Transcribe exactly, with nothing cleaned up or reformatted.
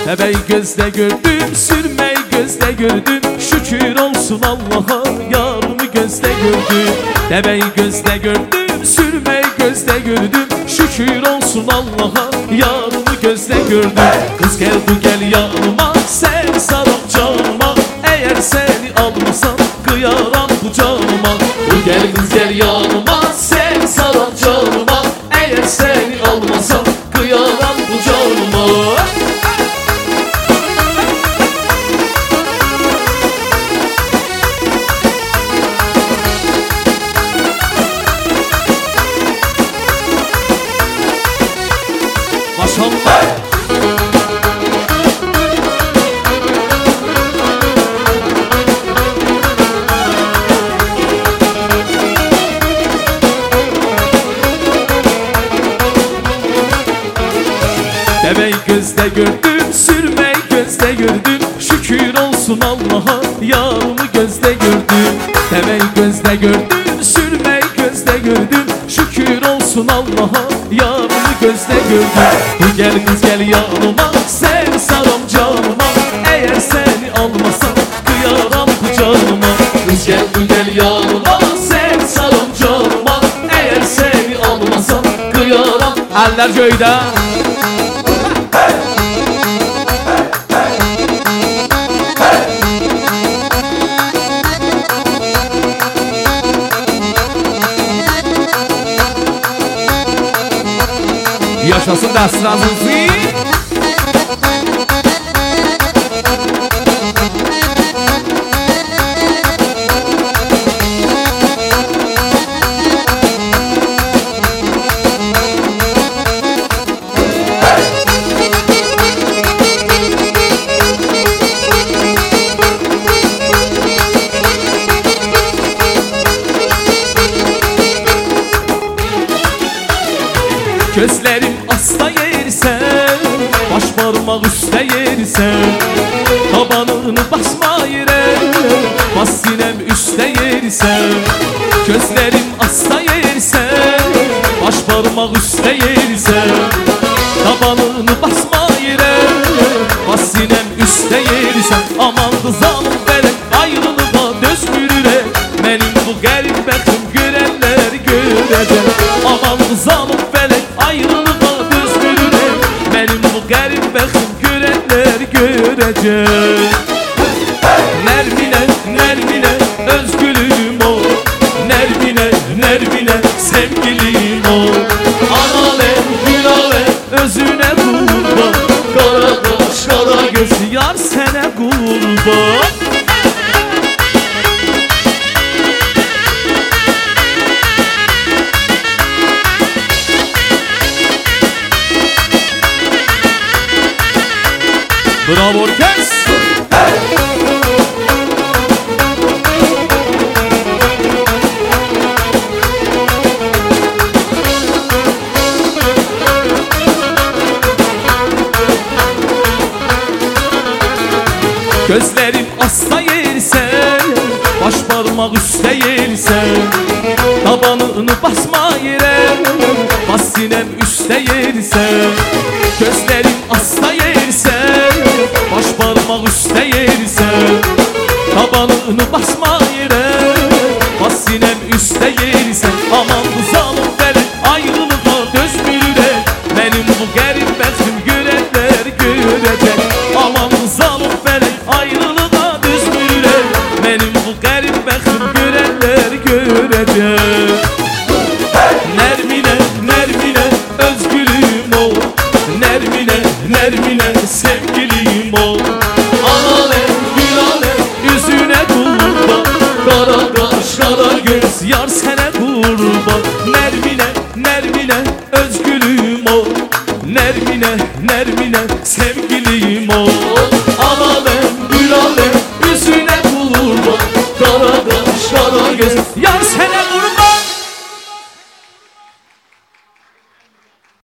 Bebeği gözle gördüm, sürmeyi gözle gördüm. Şükür olsun Allah'a, yarımı gözle gördüm. Bebeği gözle gördüm, sürmeyi gözle gördüm. Şükür olsun Allah'a, yarımı gözle gördüm. Kız gel bu gel yanıma, sen sarıl canıma. Eğer seni almasam kıyaram bu canıma. Bu gel kız gel yanıma, sen sarıl canıma. Eğer seni almasam kıyaram bu canıma. Maşallah. Bebeği gözle gördüm, sürmeyi gözle gördüm. Şükür olsun Allah'a, yarımı gözle gördüm. Bebeği gözle gördüm, sürmeyi gözle gördüm. Şükür olsun Allah'a, yarımı gözle gördüm. Bu gel kız gel yanıma, sen sarım canıma. Eğer seni almasam kıyaram bu canıma. Kız gel bu gel yanıma, sen sarım canıma. Eğer seni almasam kıyaram. Eller göğde. Yaşasın Dəstin Azizi. Gözlerim asla yersen, baş parmaq üstə yersən. Tabanını basma yerə, bas sinəm üstə yersən. Gözlerim asla yersən, baş parmaq üstə yersən. Tabanını basma yerə, bas sinəm üstə yersən. Aman qızalım bələk, ayrılığa dözmürürə. Mənim bu qərib bəxtim görənlər görəcək. Aman qızalım bələk, ayrılığa dözmürürəm. Mənim bu qərib bəxtim görənlər görəcək. Nərminə, Nərminə, özgülüm ol. Nərminə, Nərminə, sevgilim ol. Analəm, gülaləm, özünə qurban. Qara qaş, qara göz, yar sənə qurban. Bravo orkes. Gözlerim asla yersən, baş parmaq üstə yersən. Tabanını basma yerə, bas sinəm üstə yersən. Gözlerim asla yersən, baş parmaq üstə yersən. Tabanını basma yerə, bas sinəm üstə yersən. Aman qızalım bələk, ayrılığa dözmürürəm. Mənim bu qərib bəxtim görənlər görəcək. Aman qızalım bələk, ayrılığa dözmürürəm. Mənim bu qərib bəxtim görənlər görəcək. Nərminə, Nərminə, özgülüm ol. Nərminə, Nərminə, sevgilim ol. Analəm, gülaləm, üzünə qurban. Qara qaş, qara göz, yar sənə qurban. Nərminə, Nərminə, özgülüm ol. Nərminə, Nərminə, sevgilim ol.